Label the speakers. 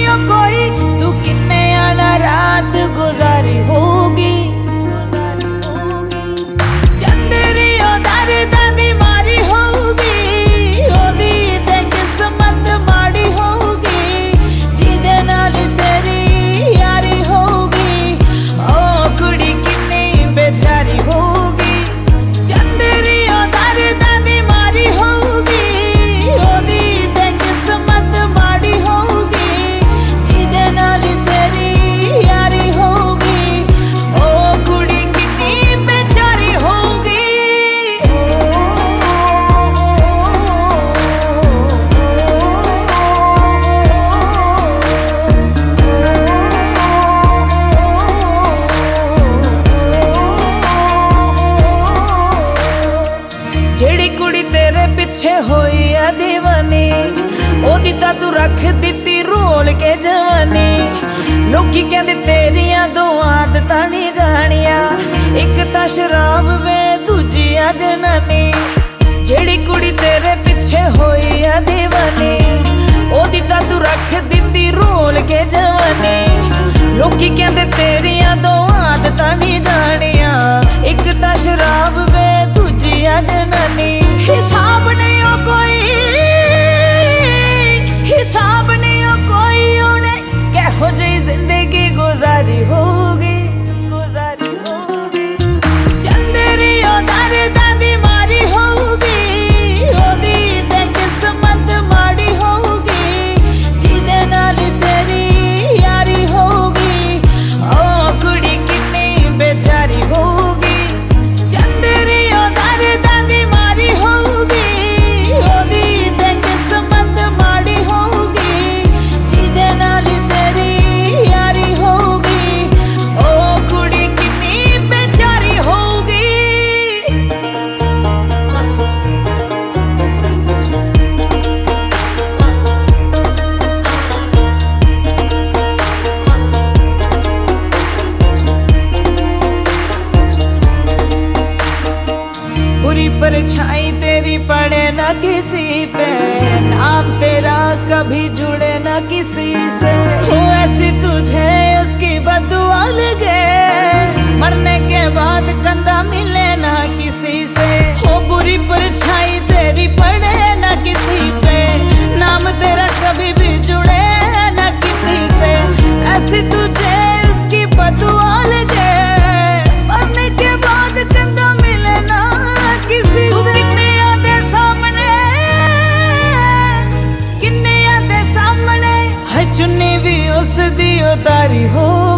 Speaker 1: ओ कोई तू किन्ने आना रात गुजारी होगी चंदरी ओ दर्दां दी मारी होगी ओदी ते किस्मत माड़ी होगी जिदे नाल तेरी यारी होगी ओ कुड़ी किन्नी बेचारी होगी चंदरी ओ दर्दां दी मारी होगी ओदी ते किस्मत माड़ी होगी जिदे नाल तेरी यारी होगी ओ कुड़ी किन्नी बेचारी होगी जेड़ी कुड़ी तेरे पिछे होई है दीवानी ओदी तां तू रख दित्ती रोल के जवानी लोकी कहंदे तेरियां दो आदतां नहीं जानिया एक तां शराब वे दूजी आ जनानी जेड़ी कुड़ी तेरे पिछे होई है दीवानी ओदी तां तू रख दित्ती रोल के जवानी लोकी कहंदे तेरियां दो आदतां नहीं जानिया एक तां शराब वे दूजी आ जनानी हिसाब नहीं हो कोई हिसाब नहीं हो कोई उन्हें कहो जी जिंदगी गुजारी होगी चंदरी ओ दर्दां दी मारी होगी ओदी ते किस्मत माड़ी होगी जिदे नाल तेरी यारी होगी ओ कुड़ी किन्नी बेचारी होगी चंदरी ओ दर्दां दी मारी होगी ओदी ते किस्मत माड़ी होगी जिदे नाल तेरी यारी होगी ओ कुड़ी किन्नी बेचारी होगी बुरी परछाई तेरी पड़े ना किसी पे नाम तेरा कभी जुड़े ना किसी से हो ऐसी तुझे उसकी बदुआ लगे मरने के बाद कंधा मिले ना किसी से हो बुरी परछाई तेरी पड़े ना किसी पे नाम तेरा कभी भी जुड़े ना किसी से ऐसी तुझे उसकी बदुआ लगे मरने के बाद कंधा मिले ना किसी से किन्ने आदे सामने है चुन्नी भी उस दी उतारी हो